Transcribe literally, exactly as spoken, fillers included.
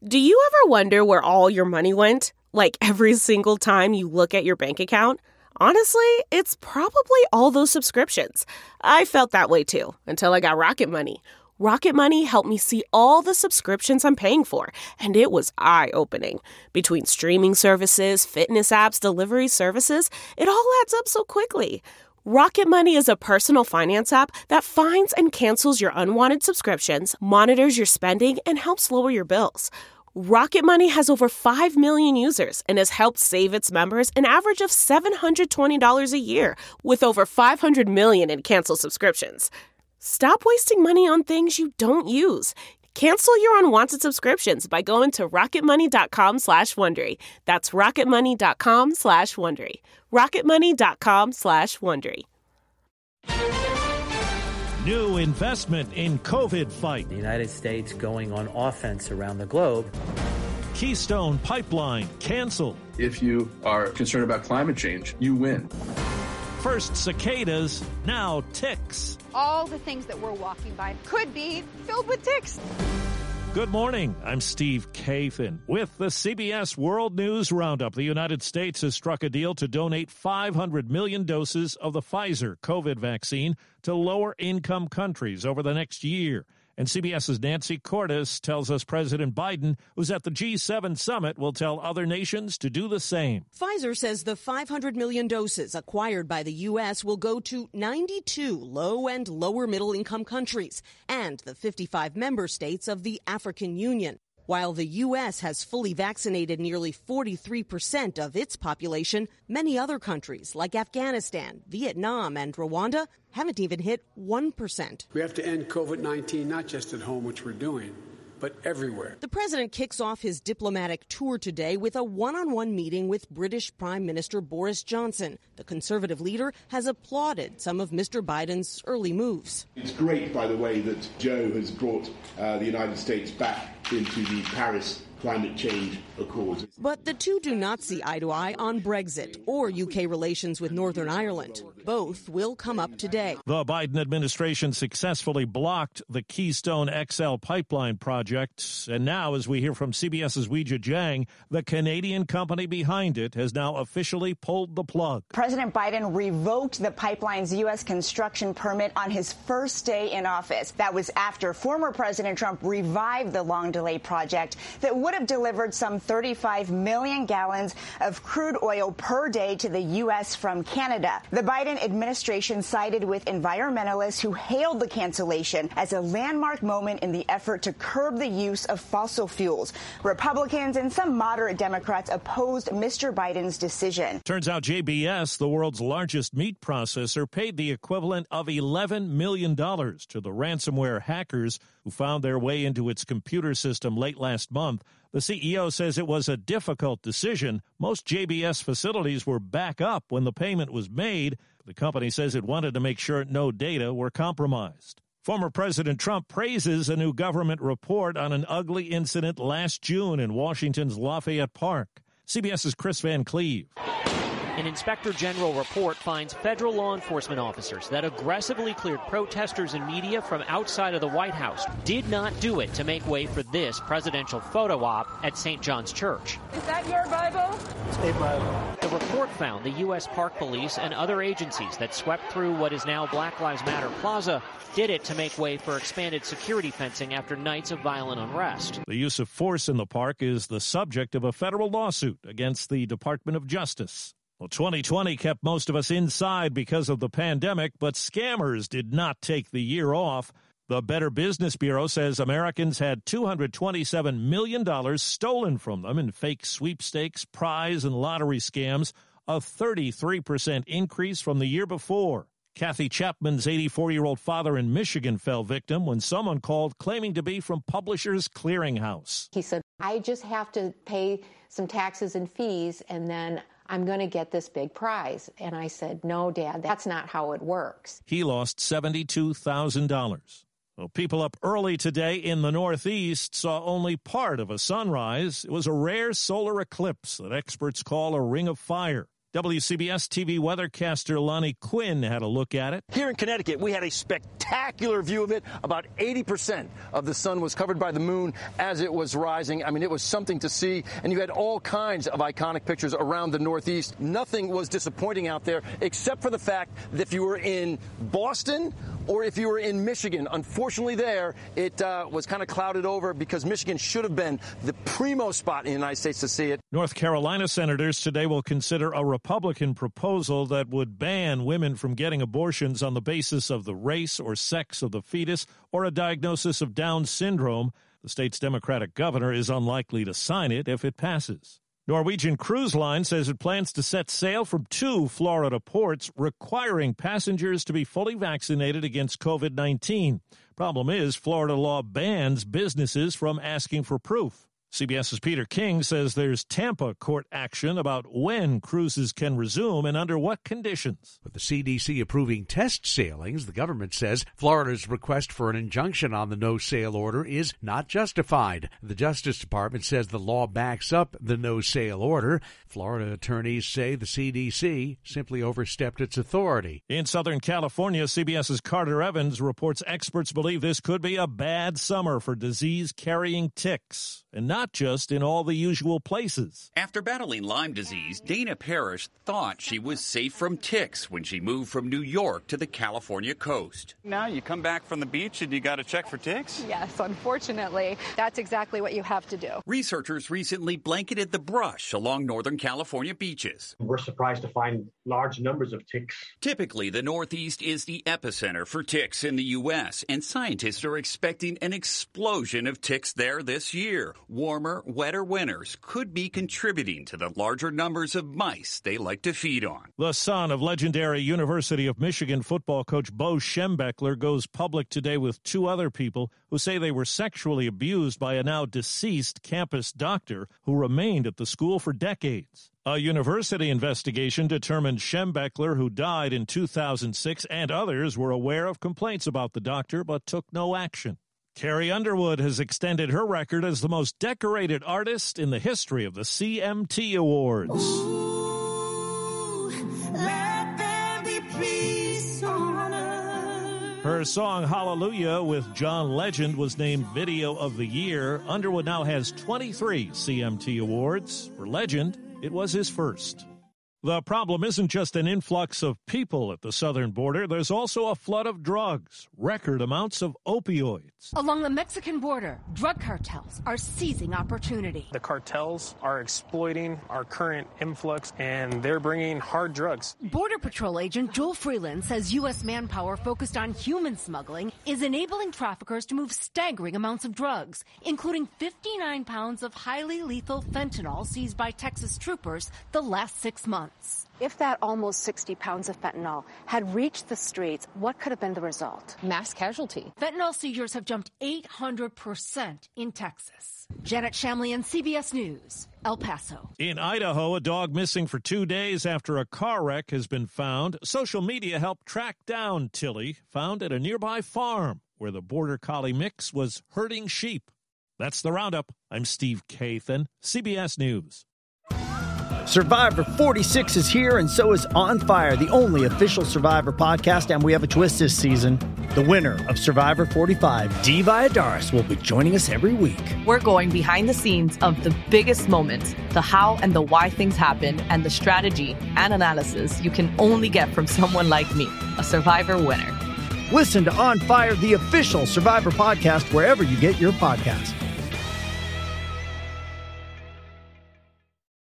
Do you ever wonder where all your money went? Like every single time you look at your bank account? Honestly, it's probably all those subscriptions. I felt that way too, until I got Rocket Money. Rocket Money helped me see all the subscriptions I'm paying for, and it was eye-opening. Between streaming services, fitness apps, delivery services, it all adds up so quickly. Rocket Money is a personal finance app that finds and cancels your unwanted subscriptions, monitors your spending, and helps lower your bills. Rocket Money has over five million users and has helped save its members an average of seven hundred twenty dollars a year, with over five hundred million in canceled subscriptions. Stop wasting money on things you don't use. Cancel your unwanted subscriptions by going to rocketmoney.com slash Wondery. That's rocketmoney.com slash Wondery. rocketmoney.com slash Wondery. New investment in COVID fight. The United States going on offense around the globe. Keystone Pipeline canceled. If you are concerned about climate change, you win. First cicadas, now ticks. All the things that we're walking by could be filled with ticks. Good morning. I'm Steve Kathan with the C B S World News Roundup. The United States has struck a deal to donate five hundred million doses of the Pfizer COVID vaccine to lower-income countries over the next year. And CBS's Nancy Cordes tells us President Biden, who's at the G seven summit, will tell other nations to do the same. Pfizer says the five hundred million doses acquired by the U S will go to ninety-two low and lower middle-income countries and the fifty-five member states of the African Union. While the U S has fully vaccinated nearly forty-three percent of its population, many other countries like Afghanistan, Vietnam, and Rwanda haven't even hit one percent. We have to end COVID nineteen, not just at home, which we're doing, but everywhere. The president kicks off his diplomatic tour today with a one-on-one meeting with British Prime Minister Boris Johnson. The conservative leader has applauded some of Mister Biden's early moves. It's great, by the way, that Joe has brought uh, the United States back into the Paris Climate Change Accords. But the two do not see eye to eye on Brexit or U K relations with Northern Ireland. Both will come up today. The Biden administration successfully blocked the Keystone X L pipeline project. And now, as we hear from CBS's Weijia Jiang, the Canadian company behind it has now officially pulled the plug. President Biden revoked the pipeline's U S construction permit on his first day in office. That was after former President Trump revived the long-delayed project that would have delivered some thirty-five million gallons of crude oil per day to the U S from Canada. The Biden administration sided with environmentalists who hailed the cancellation as a landmark moment in the effort to curb the use of fossil fuels. Republicans and some moderate Democrats opposed Mister Biden's decision. Turns out J B S, the world's largest meat processor, paid the equivalent of eleven million dollars to the ransomware hackers who found their way into its computer system late last month. The C E O says it was a difficult decision. Most J B S facilities were back up when the payment was made. The company says it wanted to make sure no data were compromised. Former President Trump praises a new government report on an ugly incident last June in Washington's Lafayette Park. CBS's Chris Van Cleve. An Inspector General report finds federal law enforcement officers that aggressively cleared protesters and media from outside of the White House did not do it to make way for this presidential photo op at Saint John's Church. Is that your Bible? It's a Bible. The report found the U S Park Police and other agencies that swept through what is now Black Lives Matter Plaza did it to make way for expanded security fencing after nights of violent unrest. The use of force in the park is the subject of a federal lawsuit against the Department of Justice. Well, twenty twenty kept most of us inside because of the pandemic, but scammers did not take the year off. The Better Business Bureau says Americans had two hundred twenty-seven million dollars stolen from them in fake sweepstakes, prize, and lottery scams, a thirty-three percent increase from the year before. Kathy Chapman's eighty-four-year-old father in Michigan fell victim when someone called claiming to be from Publishers Clearinghouse. He said, I just have to pay some taxes and fees, and then I'm going to get this big prize. And I said, no, Dad, that's not how it works. He lost seventy-two thousand dollars. Well, people up early today in the Northeast saw only part of a sunrise. It was a rare solar eclipse that experts call a ring of fire. W C B S T V weathercaster Lonnie Quinn had a look at it. Here in Connecticut, we had a spectacular view of it. About eighty percent of the sun was covered by the moon as it was rising. I mean, it was something to see, and you had all kinds of iconic pictures around the Northeast. Nothing was disappointing out there, except for the fact that if you were in Boston or if you were in Michigan, unfortunately there, it uh, was kind of clouded over because Michigan should have been the primo spot in the United States to see it. North Carolina senators today will consider a Republican proposal that would ban women from getting abortions on the basis of the race or sex of the fetus or a diagnosis of Down syndrome. The state's Democratic governor is unlikely to sign it if it passes. Norwegian Cruise Line says it plans to set sail from two Florida ports, requiring passengers to be fully vaccinated against covid nineteen. Problem is, Florida law bans businesses from asking for proof. CBS's Peter King says there's Tampa court action about when cruises can resume and under what conditions. With the C D C approving test sailings, the government says Florida's request for an injunction on the no-sail order is not justified. The Justice Department says the law backs up the no-sail order. Florida attorneys say the C D C simply overstepped its authority. In Southern California, CBS's Carter Evans reports experts believe this could be a bad summer for disease-carrying ticks, and not just in all the usual places. After battling Lyme disease, Dana Parrish thought she was safe from ticks when she moved from New York to the California coast. Now you come back from the beach and you got to check for ticks? Yes, unfortunately, that's exactly what you have to do. Researchers recently blanketed the brush along Northern California beaches. We're surprised to find large numbers of ticks. Typically, the Northeast is the epicenter for ticks in the U S, and scientists are expecting an explosion of ticks there this year. Warmer, wetter winters could be contributing to the larger numbers of mice they like to feed on. The son of legendary University of Michigan football coach Bo Schembechler goes public today with two other people who say they were sexually abused by a now deceased campus doctor who remained at the school for decades. A university investigation determined Schembechler, who died in two thousand six, and others were aware of complaints about the doctor but took no action. Carrie Underwood has extended her record as the most decorated artist in the history of the C M T Awards. Ooh, let there be peace on earth. Her song Hallelujah with John Legend was named Video of the Year. Underwood now has twenty-three C M T Awards. For Legend, it was his first. The problem isn't just an influx of people at the southern border. There's also a flood of drugs, record amounts of opioids. Along the Mexican border, drug cartels are seizing opportunity. The cartels are exploiting our current influx, and they're bringing hard drugs. Border Patrol agent Joel Freeland says U S manpower focused on human smuggling is enabling traffickers to move staggering amounts of drugs, including fifty-nine pounds of highly lethal fentanyl seized by Texas troopers the last six months. If that almost sixty pounds of fentanyl had reached the streets, what could have been the result? Mass casualty. Fentanyl seizures have jumped eight hundred percent in Texas. Janet Shamlian, C B S News, El Paso. In Idaho, a dog missing for two days after a car wreck has been found. Social media helped track down Tilly, found at a nearby farm where the Border Collie mix was herding sheep. That's the Roundup. I'm Steve Kathan, C B S News. Survivor forty-six is here, and so is On Fire, the only official Survivor podcast, and we have a twist this season. The winner of Survivor forty-five, Dee Valladares, will be joining us every week. We're going behind the scenes of the biggest moments, the how and the why things happen, and the strategy and analysis you can only get from someone like me, a Survivor winner. Listen to On Fire, the official Survivor podcast, wherever you get your podcasts.